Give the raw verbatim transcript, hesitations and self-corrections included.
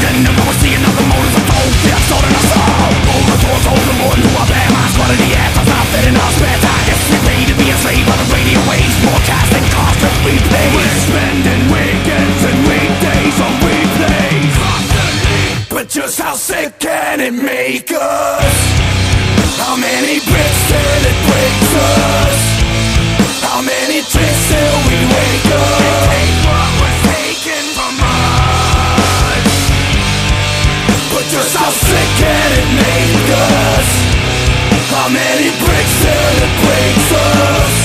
And now we're seeing other motives of gold. The assault in our soul. All the doors open more than who I bear. My squad of the air does not fit in our spare time. It's free to be a slave of the radio waves. Broadcasting constantly plays. We're spending weekends and weekdays on replays. Constantly. But just how sick can it make us? How many bricks till it breaks us? How many tricks till we wake up? And take what was taken from us. But just how sick can it make us? How many bricks till it breaks us?